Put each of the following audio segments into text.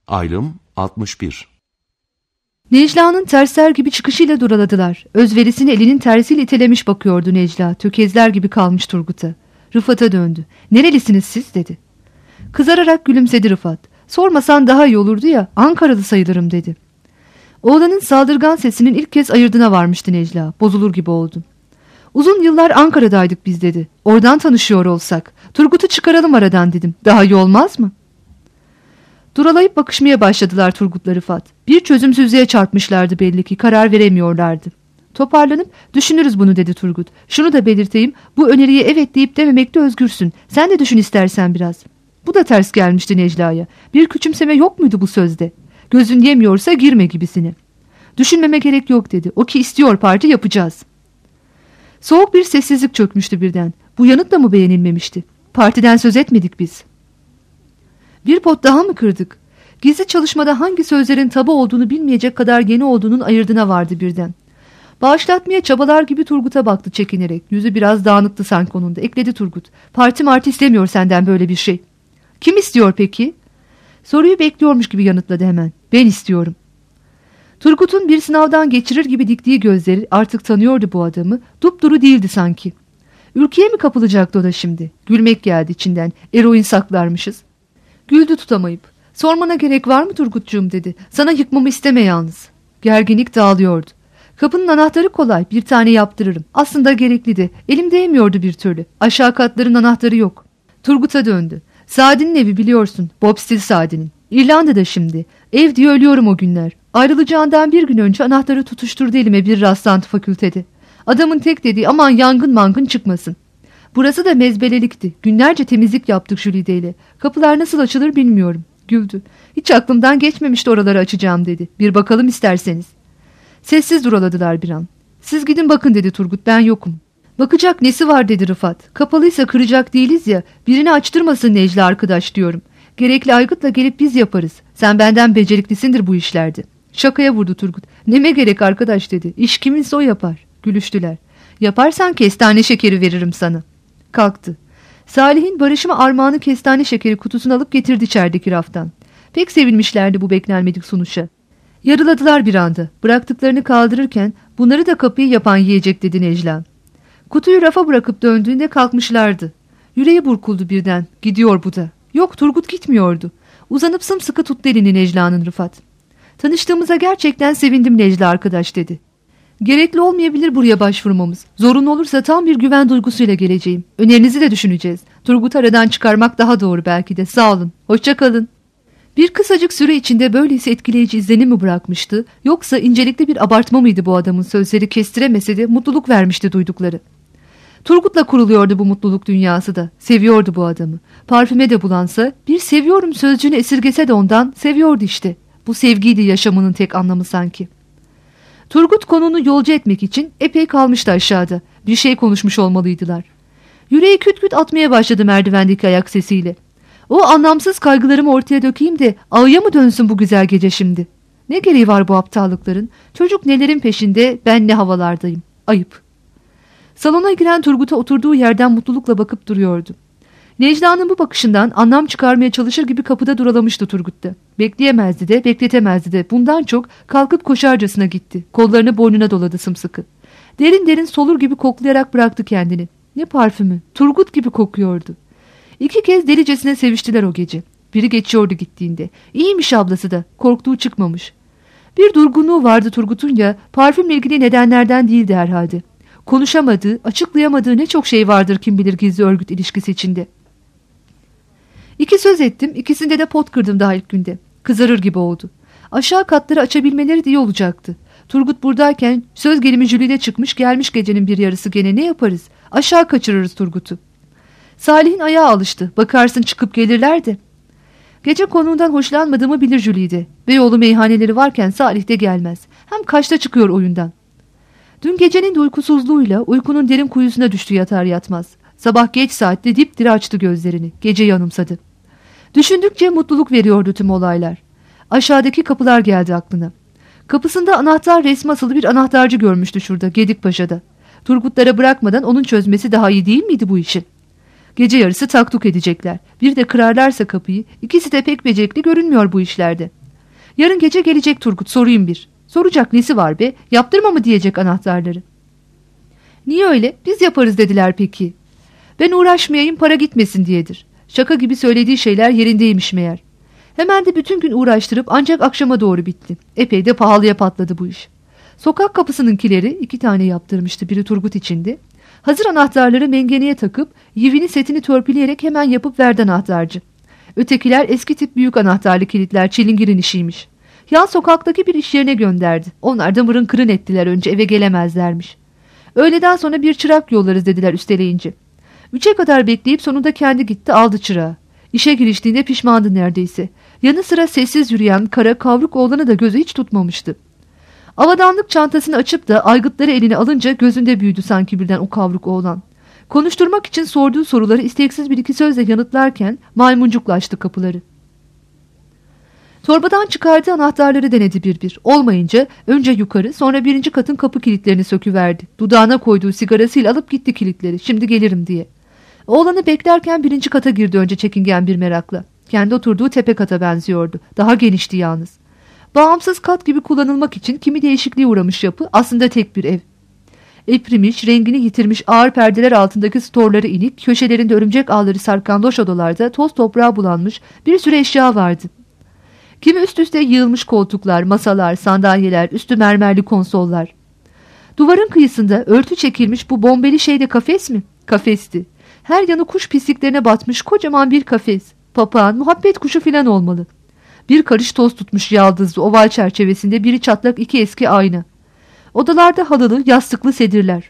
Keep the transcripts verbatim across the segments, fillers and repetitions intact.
Aylım altmış bir. Necla'nın tersler gibi çıkışıyla duraladılar. Özverisini elinin tersiyle itelemiş bakıyordu Necla. Tökezler gibi kalmış Turgut'a. Rıfat'a döndü. "Nerelisiniz siz?" dedi. Kızararak gülümsedi Rıfat. "Sormasan daha iyi olurdu ya, Ankaralı sayılırım" dedi. Oğlanın saldırgan sesinin ilk kez ayırdına varmıştı Necla. Bozulur gibi oldu. "Uzun yıllar Ankara'daydık biz" dedi. "Oradan tanışıyor olsak. Turgut'u çıkaralım aradan" dedim. "Daha iyi olmaz mı?" Duralayıp bakışmaya başladılar Turgut'la Rıfat. Bir çözümsüzlüğe çarpmışlardı belli ki, karar veremiyorlardı. Toparlanıp "Düşünürüz bunu" dedi Turgut. "Şunu da belirteyim, bu öneriye evet deyip dememekte özgürsün. Sen de düşün istersen biraz." Bu da ters gelmişti Necla'ya. Bir küçümseme yok muydu bu sözde? Gözün yemiyorsa girme gibisini. "Düşünmeme gerek yok" dedi. "O ki istiyor, parti yapacağız." Soğuk bir sessizlik çökmüştü birden. Bu yanıt da mı beğenilmemişti? Partiden söz etmedik biz. Bir pot daha mı kırdık? Gizli çalışmada hangi sözlerin tabu olduğunu bilmeyecek kadar yeni olduğunun ayırdına vardı birden. Bağışlatmaya çabalar gibi Turgut'a baktı çekinerek. Yüzü biraz dağınıktı sanki onun da. Ekledi Turgut. "Parti marti istemiyor senden böyle bir şey." "Kim istiyor peki?" Soruyu bekliyormuş gibi yanıtladı hemen. "Ben istiyorum." Turgut'un bir sınavdan geçirir gibi diktiği gözleri, artık tanıyordu bu adamı, dupduru değildi sanki. Ürküye mi kapılacaktı o da şimdi? Gülmek geldi içinden. Eroin saklarmışız. Güldü tutamayıp. "Sormana gerek var mı Turgutcuğum?" dedi. "Sana yıkmamı isteme yalnız." Gerginlik dağılıyordu. "Kapının anahtarı kolay, bir tane yaptırırım. Aslında gerekliydi. Elim değmiyordu bir türlü. Aşağı katların anahtarı yok." Turgut'a döndü. "Sadi'nin evi biliyorsun. Bob Steele Sadi'nin. İrlanda'da şimdi. Ev diye ölüyorum o günler. Ayrılacağından bir gün önce anahtarı tutuşturdu elime bir rastlantı fakültede. Adamın tek dediği aman yangın mangın çıkmasın. Burası da mezbelelikti. Günlerce temizlik yaptık Jülide ile. Kapılar nasıl açılır bilmiyorum." Güldü. "Hiç aklımdan geçmemişti oraları açacağım" dedi. "Bir bakalım isterseniz." Sessiz duraladılar bir an. "Siz gidin bakın" dedi Turgut, "ben yokum." "Bakacak nesi var" dedi Rıfat. "Kapalıysa kıracak değiliz ya, birini açtırmasın Necla arkadaş diyorum. Gerekli aygıtla gelip biz yaparız. Sen benden beceriklisindir bu işlerde." Şakaya vurdu Turgut. "Neme gerek arkadaş" dedi. "İş kiminse o yapar." Gülüştüler. "Yaparsan kestane şekeri veririm sana." Kalktı. Salih'in Barış'ıma armağanı kestane şekeri kutusunu alıp getirdi içerideki raftan. Pek sevinmişlerdi bu beklenmedik sonuçta. Yarıladılar bir anda. Bıraktıklarını kaldırırken "Bunları da kapıyı yapan yiyecek" dedi Necla. Kutuyu rafa bırakıp döndüğünde kalkmışlardı. Yüreği burkuldu birden. Gidiyor bu da. Yok, Turgut gitmiyordu. Uzanıp sımsıkı tuttu elini Necla'nın Rıfat. "Tanıştığımıza gerçekten sevindim Necla arkadaş" dedi. "Gerekli olmayabilir buraya başvurmamız. Zorunlu olursa tam bir güven duygusuyla geleceğim. Önerinizi de düşüneceğiz. Turgut'u aradan çıkarmak daha doğru belki de. Sağ olun. Hoşça kalın." Bir kısacık süre içinde böylesi etkileyici izlenim mi bırakmıştı, yoksa incelikli bir abartma mıydı bu adamın sözleri kestiremese de mutluluk vermişti duydukları. Turgut'la kuruluyordu bu mutluluk dünyası da. Seviyordu bu adamı. Parfüme de bulansa, bir seviyorum sözcüğünü esirgese de ondan seviyordu işte. Bu sevgiydi yaşamının tek anlamı sanki. Turgut konunu yolcu etmek için epey kalmıştı aşağıda. Bir şey konuşmuş olmalıydılar. Yüreği küt küt atmaya başladı merdivendeki ayak sesiyle. O anlamsız kaygılarımı ortaya dökeyim de ağıya mı dönsün bu güzel gece şimdi? Ne gereği var bu aptallıkların? Çocuk nelerin peşinde, ben ne havalardayım. Ayıp. Salona giren Turgut'a oturduğu yerden mutlulukla bakıp duruyordu. Necla'nın bu bakışından anlam çıkarmaya çalışır gibi kapıda duralamıştı Turgut'ta. Bekleyemezdi de, bekletemezdi de. Bundan çok kalkıp koşarcasına gitti. Kollarını boynuna doladı sımsıkı. Derin derin solur gibi koklayarak bıraktı kendini. Ne parfümü, Turgut gibi kokuyordu. İki kez delicesine seviştiler o gece. Biri geçiyordu gittiğinde. İyiymiş ablası da, korktuğu çıkmamış. Bir durgunluğu vardı Turgut'un ya, parfümle ilgili nedenlerden değildi herhalde. Konuşamadığı, açıklayamadığı ne çok şey vardır kim bilir gizli örgüt ilişkisi içinde. İki söz ettim, ikisinde de pot kırdım daha ilk günde. Kızarır gibi oldu. Aşağı katları açabilmeleri de iyi olacaktı. Turgut buradayken söz gelimi Jülide çıkmış gelmiş gecenin bir yarısı, gene ne yaparız? Aşağı kaçırırız Turgut'u. Salih'in ayağı alıştı. Bakarsın çıkıp gelirler de. Gece konuğundan hoşlanmadığımı bilir Jülide. Beyoğlu meyhaneleri varken Salih de gelmez. Hem kaçta çıkıyor oyundan. Dün gecenin de uykusuzluğuyla uykunun derin kuyusuna düştü yatar yatmaz. Sabah geç saatte dipdiri açtı gözlerini. Geceyi anımsadı. Düşündükçe mutluluk veriyordu tüm olaylar. Aşağıdaki kapılar geldi aklına. Kapısında anahtar resmi asılı bir anahtarcı görmüştü şurada Gedikpaşa'da. Turgutlara bırakmadan onun çözmesi daha iyi değil miydi bu işin? Gece yarısı taktuk edecekler. Bir de kırarlarsa kapıyı, ikisi de pek becerikli görünmüyor bu işlerde. Yarın gece gelecek Turgut, sorayım bir. Soracak nesi var be? Yaptırma mı diyecek anahtarları. Niye öyle? Biz yaparız dediler peki. Ben uğraşmayayım, para gitmesin diyedir. Şaka gibi söylediği şeyler yerindeymiş meğer. Hemen de bütün gün uğraştırıp ancak akşama doğru bitti. Epey de pahalıya patladı bu iş. Sokak kapısınınkileri iki tane yaptırmıştı, biri Turgut içindi. Hazır anahtarları mengeneye takıp yivini setini törpüleyerek hemen yapıp verdi anahtarcı. Ötekiler eski tip büyük anahtarlı kilitler, çilingirin işiymiş. Yan sokaktaki bir iş yerine gönderdi. Onlar da mırın kırın ettiler, önce eve gelemezlermiş. Öğleden sonra bir çırak yollarız dediler üsteleyince. Üçe kadar bekleyip sonunda kendi gitti, aldı çırağı. İşe giriştiğinde pişmandı neredeyse. Yanı sıra sessiz yürüyen kara kavruk oğlanı da gözü hiç tutmamıştı. Avadanlık çantasını açıp da aygıtları eline alınca gözünde büyüdü sanki birden o kavruk oğlan. Konuşturmak için sorduğu soruları isteksiz bir iki sözle yanıtlarken maymuncuklaştı kapıları. Torbadan çıkardığı anahtarları denedi bir bir. Olmayınca önce yukarı, sonra birinci katın kapı kilitlerini söküverdi. Dudağına koyduğu sigarasıyla alıp gitti kilitleri. Şimdi gelirim diye. Oğlanı beklerken birinci kata girdi önce çekingen bir merakla. Kendi oturduğu tepe kata benziyordu. Daha genişti yalnız. Bağımsız kat gibi kullanılmak için kimi değişikliğe uğramış yapı, aslında tek bir ev. Eprimiş, rengini yitirmiş ağır perdeler altındaki storları inik, köşelerinde örümcek ağları sarkan loş odalarda toz toprağa bulanmış bir sürü eşya vardı. Kimi üst üste yığılmış koltuklar, masalar, sandalyeler, üstü mermerli konsollar. Duvarın kıyısında örtü çekilmiş bu bombeli şey de kafes mi? Kafesti. Her yanı kuş pisliklerine batmış kocaman bir kafes. Papağan, muhabbet kuşu filan olmalı. Bir karış toz tutmuş yaldızlı oval çerçevesinde biri çatlak iki eski ayna. Odalarda halılı, yastıklı sedirler.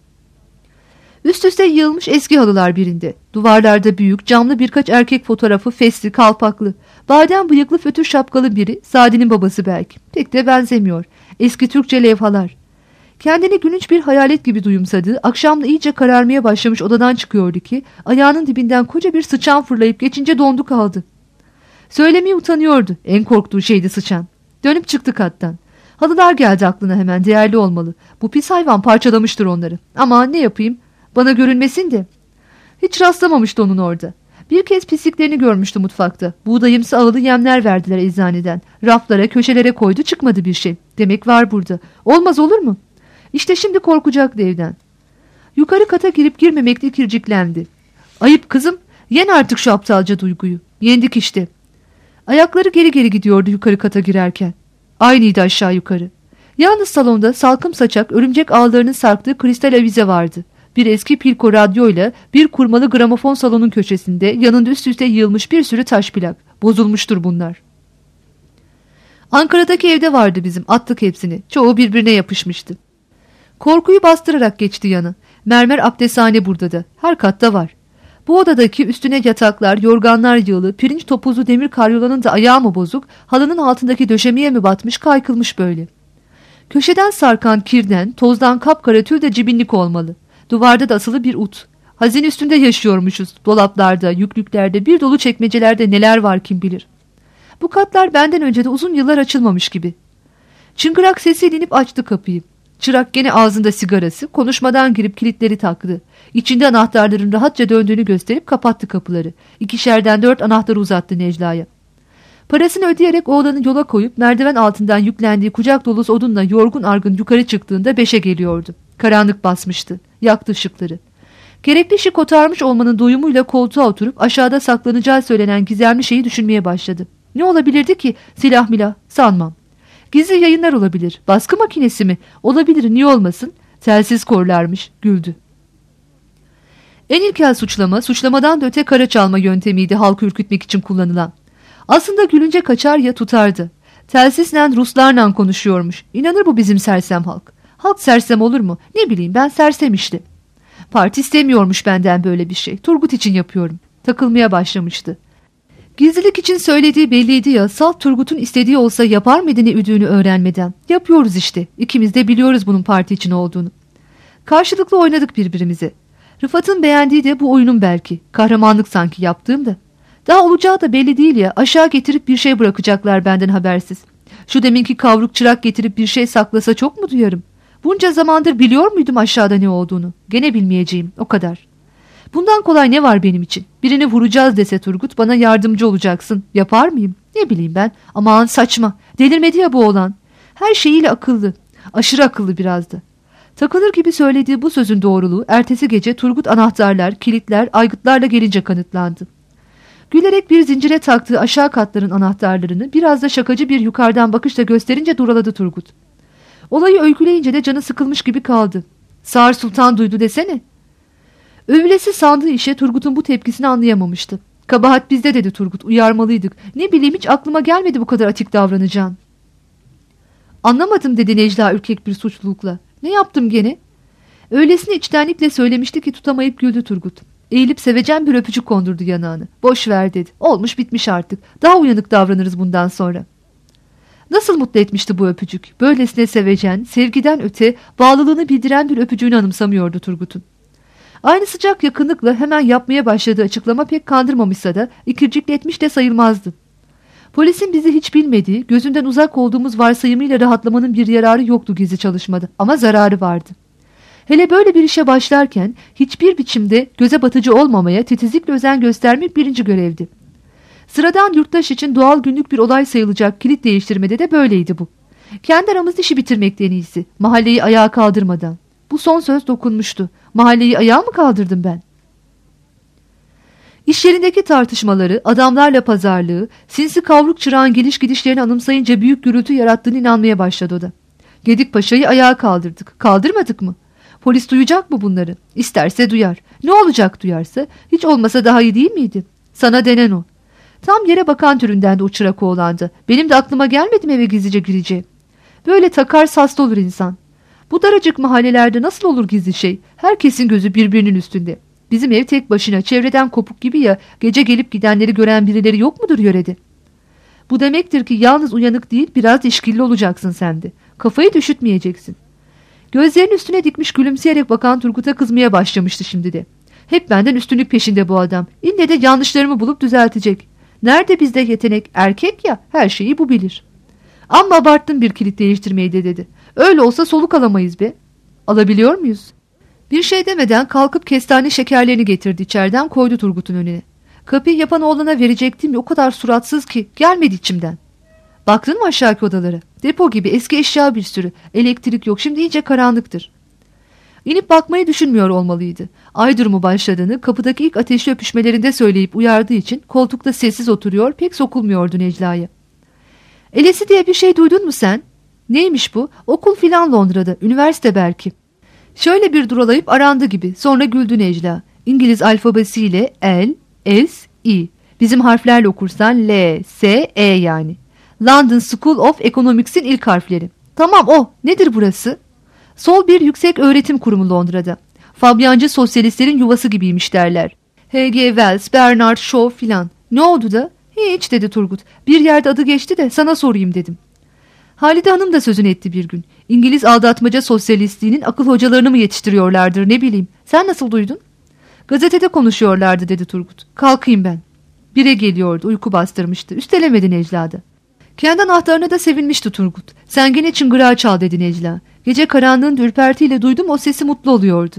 Üst üste yığılmış eski halılar birinde. Duvarlarda büyük, camlı birkaç erkek fotoğrafı, fesli, kalpaklı. Badem bıyıklı fötür şapkalı biri, Sadi'nin babası belki. Pek de benzemiyor. Eski Türkçe levhalar. Kendini gülünç bir hayalet gibi duyumsadığı, akşamla iyice kararmaya başlamış odadan çıkıyordu ki, ayağının dibinden koca bir sıçan fırlayıp geçince dondu kaldı. Söylemeye utanıyordu. En korktuğu şeydi sıçan. Dönüp çıktı kattan. Halılar geldi aklına hemen, değerli olmalı. Bu pis hayvan parçalamıştır onları. Ama ne yapayım? Bana görünmesin de. Hiç rastlamamıştı onun orada. Bir kez pisliklerini görmüştü mutfakta. Buğdayımsı ağılı yemler verdiler eczaneden. Raflara, köşelere koydu, çıkmadı bir şey. Demek var burada. Olmaz olur mu? İşte şimdi korkacaktı evden. Yukarı kata girip girmemekle kirciklendi. Ayıp kızım, yen artık şu aptalca duyguyu. Yendik işte. Ayakları geri geri gidiyordu yukarı kata girerken. Aynıydı aşağı yukarı. Yalnız salonda salkım saçak, örümcek ağlarının sarktığı kristal avize vardı. Bir eski Pilko radyoyla bir kurmalı gramofon salonun köşesinde, yanında üst üste yığılmış bir sürü taş plak. Bozulmuştur bunlar. Ankara'daki evde vardı bizim, attık hepsini. Çoğu birbirine yapışmıştı. Korkuyu bastırarak geçti yanı. Mermer abdesthane burada da. Her katta var. Bu odadaki üstüne yataklar, yorganlar yığılı, pirinç topuzlu demir karyolanın da ayağı mı bozuk, halının altındaki döşemeye mi batmış, kaykılmış böyle. Köşeden sarkan kirden, tozdan kapkara tül de cibinlik olmalı. Duvarda da asılı bir ut. Hazine üstünde yaşıyormuşuz. Dolaplarda, yüklüklerde, bir dolu çekmecelerde neler var kim bilir. Bu katlar benden önce de uzun yıllar açılmamış gibi. Çıngırak sesiyle inip açtı kapıyı. Çırak gene ağzında sigarası, konuşmadan girip kilitleri taktı. İçinde anahtarların rahatça döndüğünü gösterip kapattı kapıları. İkişerden dört anahtarı uzattı Necla'ya. Parasını ödeyerek oğlanı yola koyup merdiven altından yüklendiği kucak dolusu odunla yorgun argın yukarı çıktığında beşe geliyordu. Karanlık basmıştı. Yaktı ışıkları. Gerekli işi kotarmış olmanın doyumuyla koltuğa oturup aşağıda saklanacağı söylenen gizemli şeyi düşünmeye başladı. Ne olabilirdi ki? Silah milah? Sanmam. Gizli yayınlar olabilir. Baskı makinesi mi? Olabilir, niye olmasın? Telsiz korlarmış. Güldü. En ilkel suçlama, suçlamadan da öte kara çalma yöntemiydi halkı ürkütmek için kullanılan. Aslında gülünce kaçar ya tutardı. Telsizle Ruslarla konuşuyormuş. İnanır bu bizim sersem halk. Halk sersem olur mu? Ne bileyim, ben sersem işte. Parti istemiyormuş benden böyle bir şey. Turgut için yapıyorum. Takılmaya başlamıştı. Gizlilik için söylediği belliydi ya, salt Turgut'un istediği olsa yapar mıydı ne üdüğünü öğrenmeden? Yapıyoruz işte. İkimiz de biliyoruz bunun parti için olduğunu. Karşılıklı oynadık birbirimize. Rıfat'ın beğendiği de bu oyunun belki. Kahramanlık sanki yaptığım da. Daha olacağı da belli değil ya, aşağı getirip bir şey bırakacaklar benden habersiz. Şu deminki kavruk çırak getirip bir şey saklasa çok mu duyarım? Bunca zamandır biliyor muydum aşağıda ne olduğunu? Gene bilmeyeceğim, o kadar. Bundan kolay ne var benim için? Birini vuracağız dese Turgut, bana yardımcı olacaksın. Yapar mıyım? Ne bileyim ben. Aman saçma. Delirmedi ya bu oğlan. Her şeyiyle akıllı. Aşırı akıllı biraz da. Takılır gibi söylediği bu sözün doğruluğu ertesi gece Turgut anahtarlar, kilitler, aygıtlarla gelince kanıtlandı. Gülerek bir zincire taktığı aşağı katların anahtarlarını biraz da şakacı bir yukarıdan bakışla gösterince duraladı Turgut. Olayı öyküleyince de canı sıkılmış gibi kaldı. Sağır Sultan duydu desene. Övülesi sandığı işe Turgut'un bu tepkisini anlayamamıştı. Kabahat bizde dedi Turgut, uyarmalıydık. Ne bileyim hiç aklıma gelmedi bu kadar atik davranacağın. Anlamadım dedi Necla ürkek bir suçlulukla. Ne yaptım gene? Öylesine içtenlikle söylemişti ki tutamayıp güldü Turgut. Eğilip sevecen bir öpücük kondurdu yanağını. Boş ver dedi. Olmuş bitmiş artık. Daha uyanık davranırız bundan sonra. Nasıl mutlu etmişti bu öpücük. Böylesine sevecen, sevgiden öte bağlılığını bildiren bir öpücüğünü anımsamıyordu Turgut'un. Aynı sıcak yakınlıkla hemen yapmaya başladığı açıklama pek kandırmamışsa da ikircikletmiş de sayılmazdı. Polisin bizi hiç bilmediği, gözünden uzak olduğumuz varsayımıyla rahatlamanın bir yararı yoktu gizli çalışmada ama zararı vardı. Hele böyle bir işe başlarken hiçbir biçimde göze batıcı olmamaya titizlikle özen göstermek birinci görevdi. Sıradan yurttaş için doğal günlük bir olay sayılacak kilit değiştirmede de böyleydi bu. Kendi aramızda işi bitirmekten iyisi, mahalleyi ayağa kaldırmadan. Bu son söz dokunmuştu. Mahalleyi ayağa mı kaldırdım ben? İş yerindeki tartışmaları, adamlarla pazarlığı, sinsi kavruk çırağın geliş gidişlerini anımsayınca büyük gürültü yarattığını inanmaya başladı o da. Gedikpaşa'yı ayağa kaldırdık. Kaldırmadık mı? Polis duyacak mı bunları? İsterse duyar. Ne olacak duyarsa? Hiç olmasa daha iyi değil miydi? Sana denen o. Tam yere bakan türünden de o çırak oğlandı. Benim de aklıma gelmedi mi eve gizlice gireceğim? Böyle takar saslı olur insan. Bu daracık mahallelerde nasıl olur gizli şey? Herkesin gözü birbirinin üstünde. Bizim ev tek başına, çevreden kopuk gibi ya, gece gelip gidenleri gören birileri yok mudur yörede? Bu demektir ki yalnız uyanık değil, biraz işkilli olacaksın sen de. Kafayı düşütmeyeceksin. Gözlerinin üstüne dikmiş gülümseyerek bakan Turgut'a kızmaya başlamıştı şimdi de. Hep benden üstünlük peşinde bu adam. İlle de yanlışlarımı bulup düzeltecek. Nerede bizde yetenek? Erkek ya, her şeyi bu bilir. Amma abarttın bir kilit değiştirmeyi de dedi. Öyle olsa soluk alamayız be. Alabiliyor muyuz? Bir şey demeden kalkıp kestane şekerlerini getirdi, içeriden koydu Turgut'un önüne. Kapıyı yapan oğlana verecektim ya, o kadar suratsız ki gelmedi içimden. Baktın mı aşağıki odalara? Depo gibi eski eşya bir sürü. Elektrik yok, şimdi iyice karanlıktır. İnip bakmayı düşünmüyor olmalıydı. Ay durumu başladığını kapıdaki ilk ateşli öpüşmelerinde söyleyip uyardığı için koltukta sessiz oturuyor, pek sokulmuyordu Necla'ya. Elesi diye bir şey duydun mu sen? Neymiş bu? Okul filan Londra'da, üniversite belki. Şöyle bir duralayıp arandı gibi. Sonra güldü Necla. İngiliz alfabesiyle L, S, I. Bizim harflerle okursan L, S, E yani. London School of Economics'in ilk harfleri. Tamam o. Nedir burası? Sol bir yüksek öğretim kurumu Londra'da. Fabyancı sosyalistlerin yuvası gibiymiş derler. H G Wells, Bernard Shaw filan. Ne oldu da? Hiç dedi Turgut. Bir yerde adı geçti de sana sorayım dedim. Halide Hanım da sözünü etti bir gün. İngiliz aldatmaca sosyalistliğinin akıl hocalarını mı yetiştiriyorlardır ne bileyim. Sen nasıl duydun? Gazetede konuşuyorlardı dedi Turgut. Kalkayım ben. Bire geliyordu, uyku bastırmıştı. Üstelemedi Necla'da. Kendi anahtarına da sevinmişti Turgut. Sen gene çıngırağı çal dedi Necla. Gece karanlığın ürpertiyle duydum, o sesi mutlu oluyordu.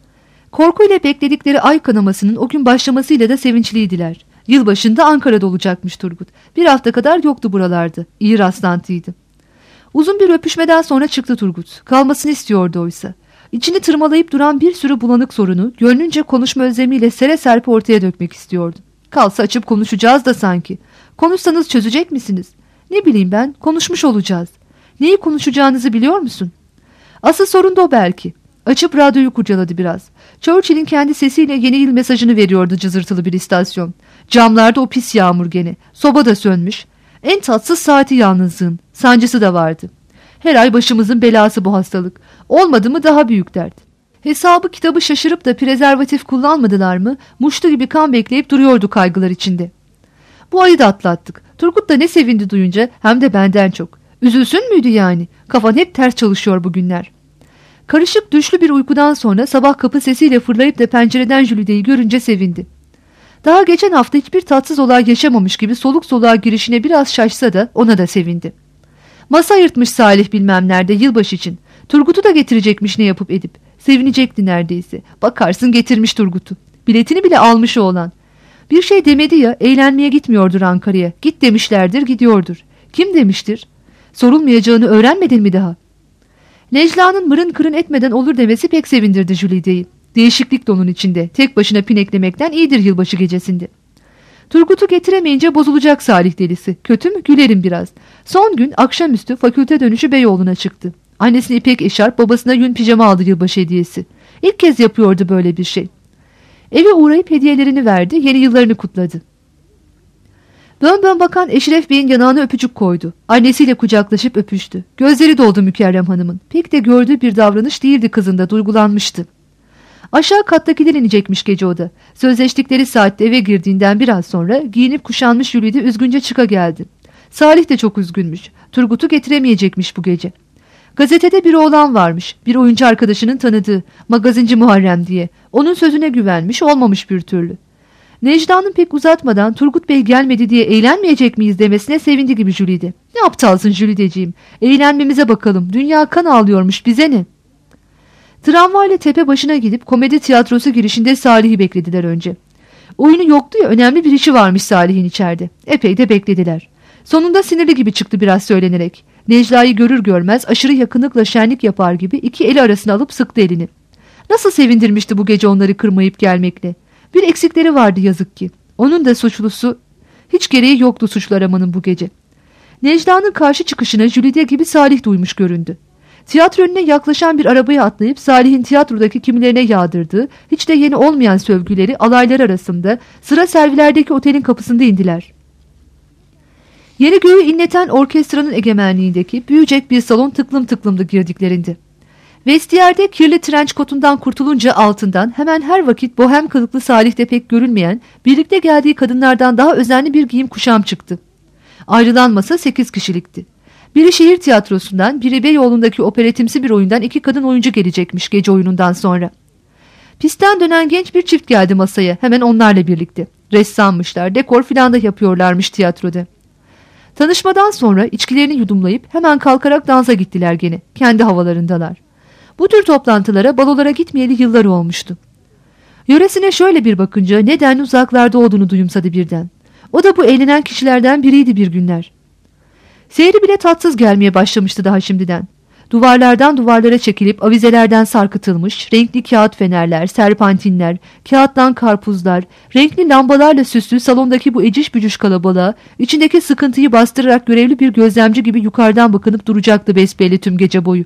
Korkuyla bekledikleri ay kanamasının o gün başlamasıyla da sevinçliydiler. Yılbaşında Ankara'da olacakmış Turgut. Bir hafta kadar yoktu buralarda. İyi rastlantıydı. Uzun bir öpüşmeden sonra çıktı Turgut. Kalmasını istiyordu oysa. İçini tırmalayıp duran bir sürü bulanık sorunu gönlünce konuşma özlemiyle sere serpe ortaya dökmek istiyordu. Kalsa açıp konuşacağız da sanki. Konuşsanız çözecek misiniz? Ne bileyim ben, konuşmuş olacağız. Neyi konuşacağınızı biliyor musun? Asıl sorun da o belki. Açıp radyoyu kurcaladı biraz. Churchill'in kendi sesiyle yeni yıl mesajını veriyordu cızırtılı bir istasyon. Camlarda o pis yağmur gene. Soba da sönmüş. En tatsız saati yalnızlığın. Sancısı da vardı. Her ay başımızın belası bu hastalık. Olmadı mı daha büyük dert. Hesabı kitabı şaşırıp da prezervatif kullanmadılar mı? Muştu gibi kan bekleyip duruyordu kaygılar içinde. Bu ayı da atlattık. Turgut da ne sevindi duyunca, hem de benden çok. Üzülsün müydü yani? Kafan hep ters çalışıyor bugünler. Karışık düşlü bir uykudan sonra sabah kapı sesiyle fırlayıp da pencereden Jülide'yi görünce sevindi. Daha geçen hafta hiçbir tatsız olay yaşamamış gibi soluk soluğa girişine biraz şaşsa da ona da sevindi. Masa yırtmış Salih bilmem nerede yılbaşı için. Turgut'u da getirecekmiş ne yapıp edip. Sevinecekti neredeyse. Bakarsın getirmiş Turgut'u. Biletini bile almış oğlan. Bir şey demedi ya, eğlenmeye gitmiyordur Ankara'ya. Git demişlerdir, gidiyordur. Kim demiştir? Sorulmayacağını öğrenmedin mi daha? Necla'nın mırın kırın etmeden olur demesi pek sevindirdi Jülide'yi. Değişiklik de onun içinde. Tek başına pineklemekten iyidir yılbaşı gecesinde. Turgut'u getiremeyince bozulacak Salih delisi. Kötü mü? Gülerim biraz. Son gün akşamüstü fakülte dönüşü Beyoğlu'na çıktı. Annesine ipek eşarp, babasına yün pijama aldı yılbaşı hediyesi. İlk kez yapıyordu böyle bir şey. Eve uğrayıp hediyelerini verdi, yeni yıllarını kutladı. Bön bön bakan Eşref Bey'in yanağına öpücük koydu. Annesiyle kucaklaşıp öpüştü. Gözleri doldu Mükerrem Hanım'ın. Pek de gördüğü bir davranış değildi, kızında duygulanmıştı. Aşağı kattakiler inecekmiş gece o da. Sözleştikleri saatte eve girdiğinden biraz sonra giyinip kuşanmış Jülide üzgünce çıka geldi. Salih de çok üzgünmüş. Turgut'u getiremeyecekmiş bu gece. Gazetede bir oğlan varmış. Bir oyuncu arkadaşının tanıdığı, magazinci Muharrem diye. Onun sözüne güvenmiş, olmamış bir türlü. Necla'nın pek uzatmadan Turgut Bey gelmedi diye eğlenmeyecek miyiz demesine sevindi gibi Jülide. Ne aptalsın Jülideciğim. Eğlenmemize bakalım. Dünya kan ağlıyormuş, bize ne? Tramvayla tepe başına gidip komedi tiyatrosu girişinde Salih'i beklediler önce. Oyunu yoktu ya, önemli bir işi varmış Salih'in içeride. Epey de beklediler. Sonunda sinirli gibi çıktı biraz söylenerek. Necla'yı görür görmez aşırı yakınlıkla şenlik yapar gibi iki eli arasına alıp sıktı elini. Nasıl sevindirmişti bu gece onları kırmayıp gelmekle. Bir eksikleri vardı yazık ki. Onun da suçlusu, hiç gereği yoktu suçlu aramanın bu gece. Necla'nın karşı çıkışına Jülide gibi Salih duymuş göründü. Tiyatro önüne yaklaşan bir arabaya atlayıp Salih'in tiyatrodaki kimilerine yağdırdığı, hiç de yeni olmayan sövgüleri alaylar arasında sıra servilerdeki otelin kapısında indiler. Yeri göğü inleten orkestranın egemenliğindeki büyücek bir salon tıklım tıklımdı girdiklerinde. Vestiyerde kirli trenç kotundan kurtulunca altından hemen her vakit bohem kılıklı Salih'te pek görülmeyen, birlikte geldiği kadınlardan daha özenli bir giyim kuşam çıktı. Ayrılan masa sekiz kişilikti. Biri şehir tiyatrosundan, biri Beyoğlu'ndaki operetimsi bir oyundan iki kadın oyuncu gelecekmiş gece oyunundan sonra. Pistten dönen genç bir çift geldi masaya, hemen onlarla birlikte. Ressammışlar, dekor filan da yapıyorlarmış tiyatroda. Tanışmadan sonra içkilerini yudumlayıp hemen kalkarak dansa gittiler gene. Kendi havalarındalar. Bu tür toplantılara, balolara gitmeyeli yılları olmuştu. Yöresine şöyle bir bakınca neden uzaklarda olduğunu duyumsadı birden. O da bu eğlenen kişilerden biriydi bir günler. Seyri bile tatsız gelmeye başlamıştı daha şimdiden. Duvarlardan duvarlara çekilip avizelerden sarkıtılmış renkli kağıt fenerler, serpantinler, kağıttan karpuzlar, renkli lambalarla süslü salondaki bu eciş bücüş kalabalığa içindeki sıkıntıyı bastırarak görevli bir gözlemci gibi yukarıdan bakınıp duracaktı besbelli tüm gece boyu.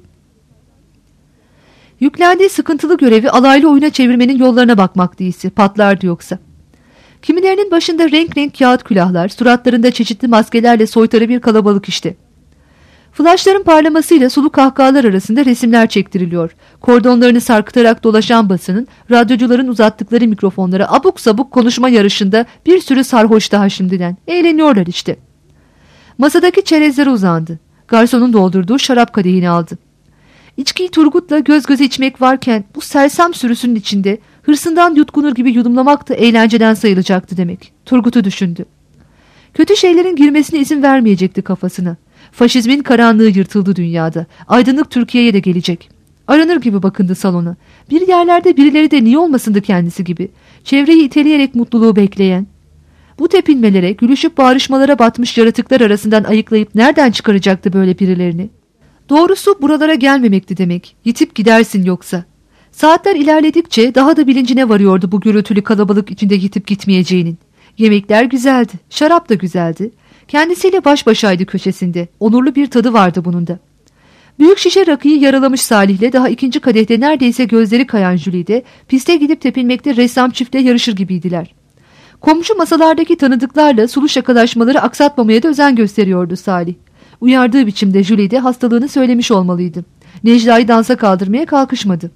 Yüklendiği sıkıntılı görevi alaylı oyuna çevirmenin yollarına bakmak değilse, patlardı yoksa. Kimilerinin başında renk renk kağıt külahlar, suratlarında çeşitli maskelerle soytarı bir kalabalık işte. Flaşların parlamasıyla sulu kahkahalar arasında resimler çektiriliyor. Kordonlarını sarkıtarak dolaşan basının, radyocuların uzattıkları mikrofonlara abuk sabuk konuşma yarışında bir sürü sarhoş daha şimdiden. Eğleniyorlar işte. Masadaki çerezlere uzandı. Garsonun doldurduğu şarap kadehini aldı. İçkiyi Turgut'la göz göze içmek varken bu sersem sürüsünün içinde hırsından yutkunur gibi yudumlamak da eğlenceden sayılacaktı demek. Turgut'u düşündü. Kötü şeylerin girmesine izin vermeyecekti kafasına. Faşizmin karanlığı yırtıldı dünyada. Aydınlık Türkiye'ye de gelecek. Aranır gibi bakındı salona. Bir yerlerde birileri de niye olmasındı kendisi gibi. Çevreyi iteleyerek mutluluğu bekleyen. Bu tepinmelere, gülüşüp bağırışmalara batmış yaratıklar arasından ayıklayıp nereden çıkaracaktı böyle birilerini? Doğrusu buralara gelmemekti demek. Yitip gidersin yoksa. Saatler ilerledikçe daha da bilincine varıyordu bu gürültülü kalabalık içinde yitip gitmeyeceğinin. Yemekler güzeldi, şarap da güzeldi. Kendisiyle baş başaydı köşesinde. Onurlu bir tadı vardı bunun da. Büyük şişe rakıyı yaralamış Salih'le daha ikinci kadehte neredeyse gözleri kayan Jülide, piste gidip tepinmekte ressam çiftle yarışır gibiydiler. Komşu masalardaki tanıdıklarla sulu şakalaşmaları aksatmamaya da özen gösteriyordu Salih. Uyardığı biçimde Jülide hastalığını söylemiş olmalıydı. Necla'yı dansa kaldırmaya kalkışmadı.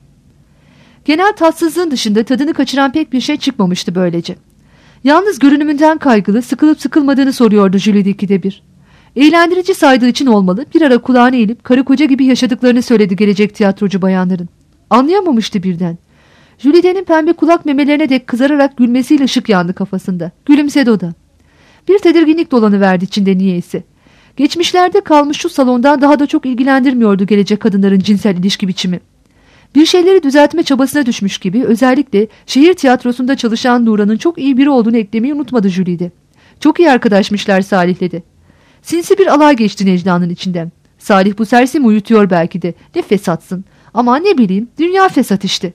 Genel tatsızlığın dışında tadını kaçıran pek bir şey çıkmamıştı böylece. Yalnız görünümünden kaygılı, sıkılıp sıkılmadığını soruyordu Jülide ikide bir. Eğlendirici saydığı için olmalı, bir ara kulağını eğilip karı koca gibi yaşadıklarını söyledi gelecek tiyatrocu bayanların. Anlayamamıştı birden. Jülide'nin pembe kulak memelerine dek kızararak gülmesiyle ışık yandı kafasında. Gülümsedi o da. Bir tedirginlik dolanıverdi içinde niyeyse. Geçmişlerde kalmış şu salondan daha da çok ilgilendirmiyordu gelecek kadınların cinsel ilişki biçimi. Bir şeyleri düzeltme çabasına düşmüş gibi özellikle şehir tiyatrosunda çalışan Nuran'ın çok iyi biri olduğunu eklemeyi unutmadı Jülide. Çok iyi arkadaşmışlar Salih'le de. Sinsi bir alay geçti Necla'nın içinden. Salih bu sersemi uyutuyor belki de. Ne fesatsın. Ama ne bileyim, dünya fesat işte.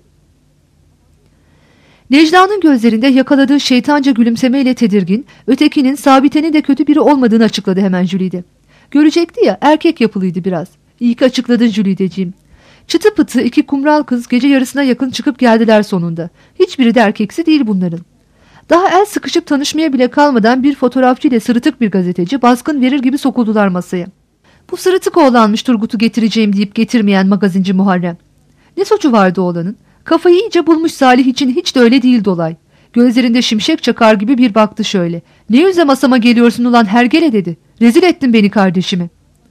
Necla'nın gözlerinde yakaladığı şeytanca gülümsemeyle tedirgin, ötekinin Sabite'nin de kötü biri olmadığını açıkladı hemen Jülide. Görecekti ya, erkek yapılıydı biraz. İyi ki açıkladın Jülideciğim. Çıtı pıtı iki kumral kız gece yarısına yakın çıkıp geldiler sonunda. Hiçbiri de erkeksi değil bunların. Daha el sıkışıp tanışmaya bile kalmadan bir fotoğrafçı ile sırıtık bir gazeteci baskın verir gibi sokuldular masaya. Bu sırıtık oğlanmış Turgut'u getireceğim deyip getirmeyen magazinci Muharrem. Ne suçu vardı oğlanın? Kafayı iyice bulmuş Salih için hiç de öyle değil dolay. Gözlerinde şimşek çakar gibi bir baktı şöyle. Ne yüzle masama geliyorsun ulan hergele dedi. Rezil ettin beni kardeşimi.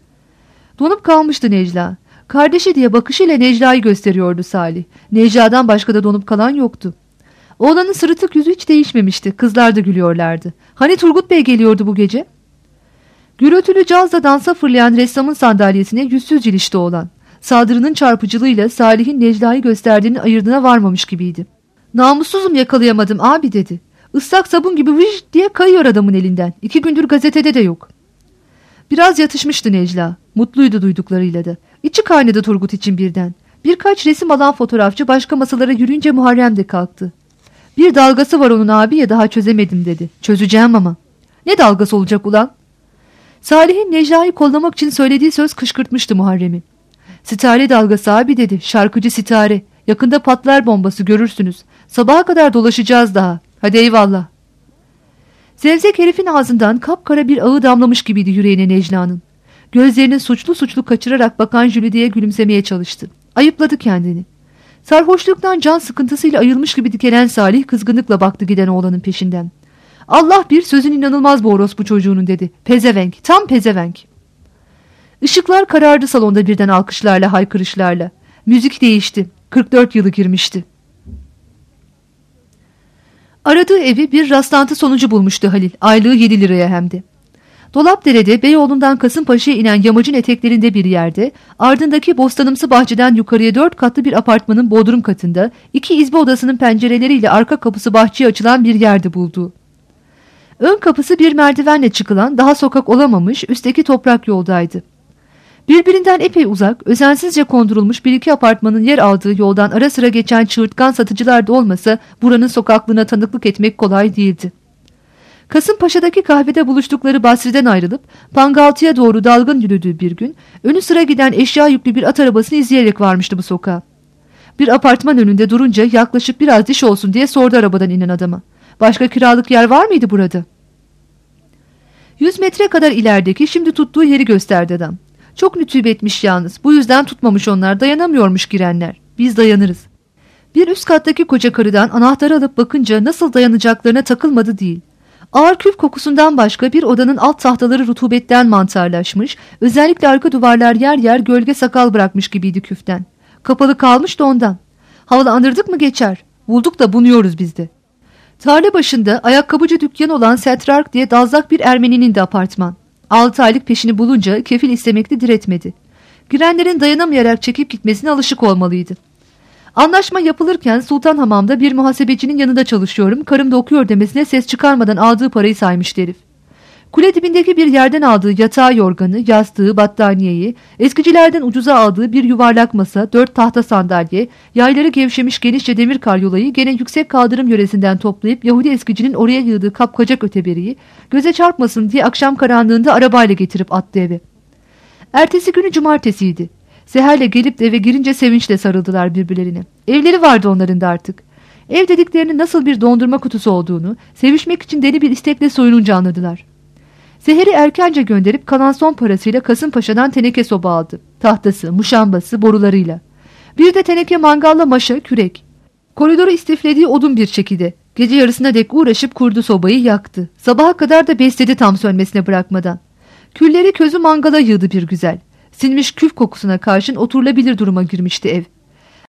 Donup kalmıştı Necla. Kardeşi diye bakışıyla Necla'yı gösteriyordu Salih. Necla'dan başka da donup kalan yoktu. Oğlanın sırıtık yüzü hiç değişmemişti. Kızlar da gülüyorlardı. Hani Turgut Bey geliyordu bu gece? Gürültülü cazla dansa fırlayan ressamın sandalyesine yüzsüz ilişti oğlan. Saldırının çarpıcılığıyla Salih'in Necla'yı gösterdiğinin ayırdına varmamış gibiydi. Namussuzum yakalayamadım abi dedi. Islak sabun gibi vıj diye kayıyor adamın elinden. İki gündür gazetede de yok. Biraz yatışmıştı Necla. Mutluydu duyduklarıyla da. İçi kaynadı Turgut için birden. Birkaç resim alan fotoğrafçı başka masalara yürüyünce Muharrem de kalktı. Bir dalgası var onun abi ya daha çözemedim dedi. Çözeceğim ama. Ne dalgası olacak ulan? Salih'in Necla'yı kollamak için söylediği söz kışkırtmıştı Muharrem'i. Sitare dalgası abi dedi. Şarkıcı Sitare. Yakında patlar bombası görürsünüz. Sabaha kadar dolaşacağız daha. Hadi eyvallah. Zevzek herifin ağzından kapkara bir ağı damlamış gibiydi yüreğine Necla'nın. Gözlerini suçlu suçlu kaçırarak bakan Jülide'ye gülümsemeye çalıştı. Ayıpladı kendini. Sarhoşluktan can sıkıntısıyla ayılmış gibi dikelen Salih kızgınlıkla baktı giden oğlanın peşinden. Allah bir sözün inanılmaz bu orospu çocuğunun dedi. Pezevenk, tam pezevenk. Işıklar karardı salonda birden alkışlarla, haykırışlarla. Müzik değişti. kırk dört yılı girmişti. Aradığı evi bir rastlantı sonucu bulmuştu Halil. Aylığı yedi liraya hem de. Dolapdere'de Beyoğlu'ndan Kasımpaşa'ya inen yamacın eteklerinde bir yerde, ardındaki bostanımsı bahçeden yukarıya dört katlı bir apartmanın bodrum katında, iki izbe odasının pencereleriyle arka kapısı bahçeye açılan bir yerde buldu. Ön kapısı bir merdivenle çıkılan, daha sokak olamamış, üstteki toprak yoldaydı. Birbirinden epey uzak, özensizce kondurulmuş bir iki apartmanın yer aldığı yoldan ara sıra geçen çığırtkan satıcılar da olmasa buranın sokaklığına tanıklık etmek kolay değildi. Kasımpaşa'daki kahvede buluştukları Basri'den ayrılıp Pangaltı'ya doğru dalgın yürüdüğü bir gün önü sıra giden eşya yüklü bir at arabasını izleyerek varmıştı bu sokağa. Bir apartman önünde durunca yaklaşıp biraz diş olsun diye sordu arabadan inen adama. Başka kiralık yer var mıydı burada? Yüz metre kadar ilerideki şimdi tuttuğu yeri gösterdi adam. Çok nütübetmiş yalnız. Bu yüzden tutmamış onlar. Dayanamıyormuş girenler. Biz dayanırız. Bir üst kattaki koca karıdan anahtarı alıp bakınca nasıl dayanacaklarına takılmadı değil. Ağır küf kokusundan başka bir odanın alt tahtaları rutubetten mantarlaşmış, özellikle arka duvarlar yer yer gölge sakal bırakmış gibiydi küften. Kapalı kalmış da ondan. Havalandırdık mı geçer. Bulduk da bunuyoruz biz de. Tarla başında ayakkabıcı dükkanı olan Setrark diye dazlak bir Ermeninin de apartman. Altı aylık peşini bulunca kefil istemekte diretmedi. Girenlerin dayanamayarak çekip gitmesine alışık olmalıydı. Anlaşma yapılırken Sultanhamam'da bir muhasebecinin yanında çalışıyorum, karım da okuyor demesine ses çıkarmadan aldığı parayı saymıştı herif. Kule dibindeki bir yerden aldığı yatağı yorganı, yastığı, battaniyeyi, eskicilerden ucuza aldığı bir yuvarlak masa, dört tahta sandalye, yayları gevşemiş genişçe demir karyolayı gene yüksek kaldırım yöresinden toplayıp Yahudi eskicinin oraya yığdığı kapkacak öteberiyi göze çarpmasın diye akşam karanlığında arabayla getirip attı eve. Ertesi günü cumartesiydi. Seher'le gelip de eve girince sevinçle sarıldılar birbirlerine. Evleri vardı onların da artık. Ev dediklerinin nasıl bir dondurma kutusu olduğunu, sevişmek için deli bir istekle soyununca anladılar. Seher'i erkence gönderip kalan son parasıyla Kasımpaşa'dan teneke soba aldı. Tahtası, muşambası, borularıyla. Bir de teneke mangalla maşa, kürek. Koridoru istiflediği odun bir çekide. Gece yarısına dek uğraşıp kurdu sobayı yaktı. Sabaha kadar da besledi tam sönmesine bırakmadan. Külleri közü mangala yığdı bir güzel. Sinmiş küf kokusuna karşın oturulabilir duruma girmişti ev.